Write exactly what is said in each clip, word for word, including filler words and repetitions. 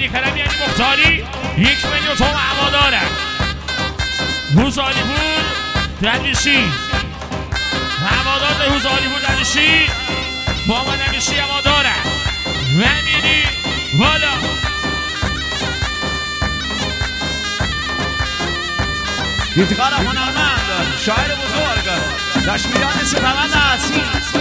علی کرمی علی مختاری یک میلیون تومان هواداره. هوزالی پور درویشی هوادار هوزالی پور درویشی با من درویشی هواداره. همینی والا یفتقار هنرمند شاعر بزرگ دشمیران سپهبند عزیز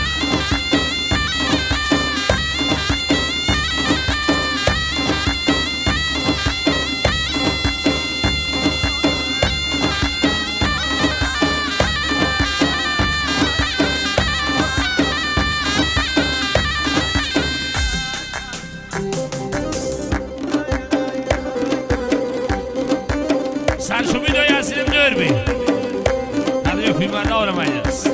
سرشومی دایی هستیم دربی نداری فیلم برده آرمایی است.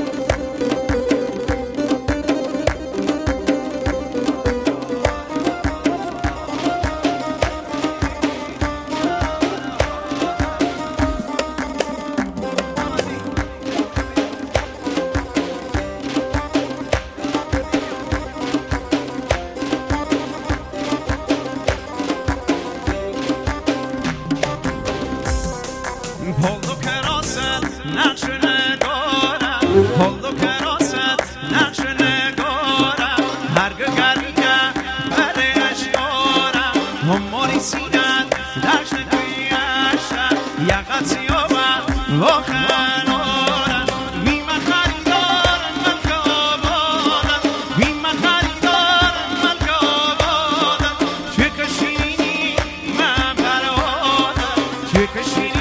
پلو کراست نقش نگارم پلو کراست نقش نگارم هرگه گریه برش دارم هماری سینت دشت بیشتر یقت سیابم و خنارم بیمه خریدارم من که آبادم بیمه خریدارم من که آبادم چه کشینی من برادم چه کشینی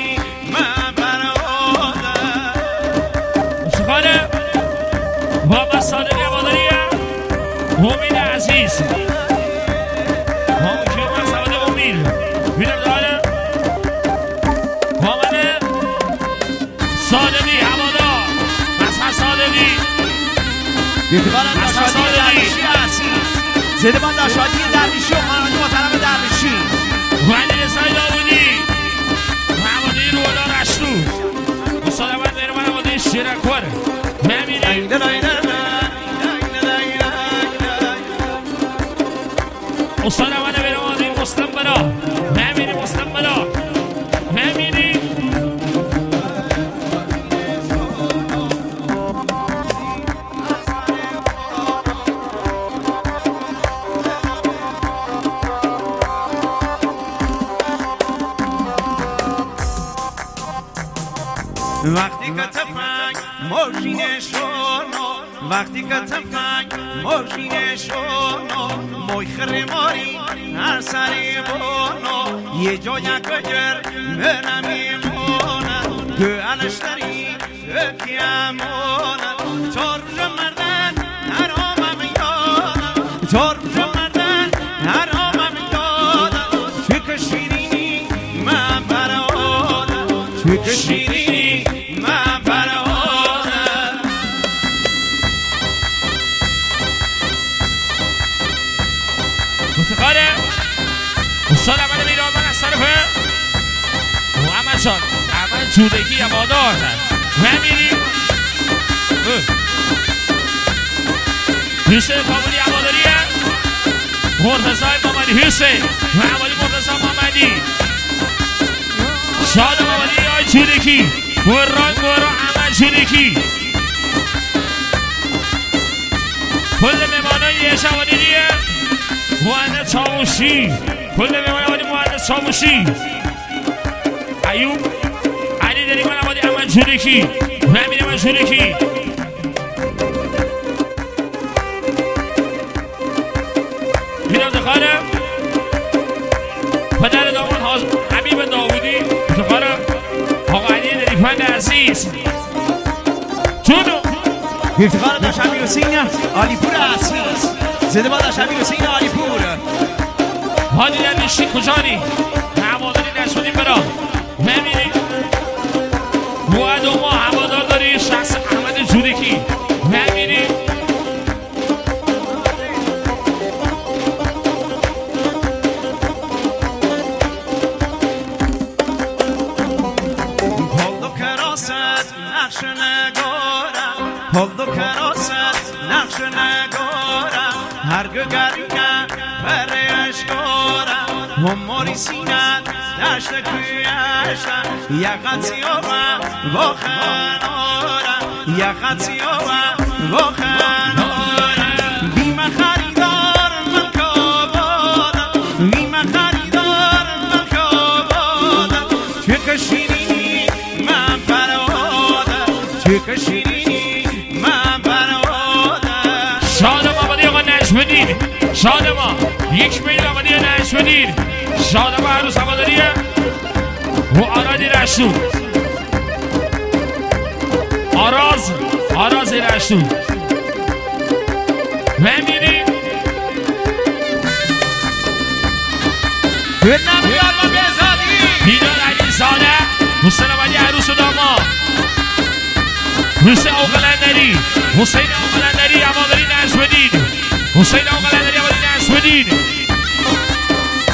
بابا صادقی هواداریه امید عزیز همون که من صادق امید میرم داره بابا صادقی هوادار مسخر صادقی یفتقار داشادی درویشی عزیز زده بان داشادی درویشی و خانواده محترم درویشی ولی رسای داودی هواداری رولا رشتو استاد اول داره من هواداری شیرکواره همینه استاد اول برای هواداری مستقبلا همینی مستقبلا همینی وقتی که تفنگ ماشین شونو وقتی که تفنگ ماشین شونو موی ماری هر سری بونو یه جا یک بجر منمیمونه گوهلشتری اکیمونه تا روز مردن هر آمم یادم تا روز مردن هر آمم یادم چه کشیرینی من برادم چه کشیرینی من برادم مفتقاره استاد اول بیران من از طرفه محمد جان اول جودگی هوادار همینی حسین کابلی هواداریه مرتضای محمدی حسین محمدی مرتضا محمدی شاد محمدی آی جودگی بران بران احمد جودگی کل مهمانای یه شوانیریه مهندس چاوشی کل مهمانای مهندس چاوشی ایوب علی داری من آمادی احمد جودگی همین احمد جودگی میرم دخارم پدر داماد حبیب داودی دخارم آقا علی داری پند عزیز جونو یفتقار داشمی حسین علی پور عزیز زده با داشمی حسین علی پور حالی در نشی کجانی هواداری نشدیم برا نمیری باید ما هوادار داری شخص احمد جودگی نمیری پلو کراست نقش نگارم پلو کراست نقش نگارم هرگه گرگه برش دارم هماری سینت دشت کویشتن یقت سیاوه با خناره یقت سیاوه با خناره بیم خریدار من کابادم بیم خریدار من کابادم توی کشیرینی من برادم توی کشیرینی من برادم شادم آبادی آقا نجم‌الدین شادم یک میل آبادی نجم‌الدین شادم عروس آبادیه و آرادی رشتون آراز آراز رشتون و میریم بدنم بیار با بزادی دیدار علی زاده حسین آبادی عروس و داما حسین اوقلندری حسین اوقلندری آبادی نجم‌الدین حسین اوقلندری آبادی نجم‌الدین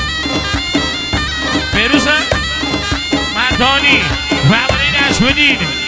بروز مردانی و آبادی نجم‌الدین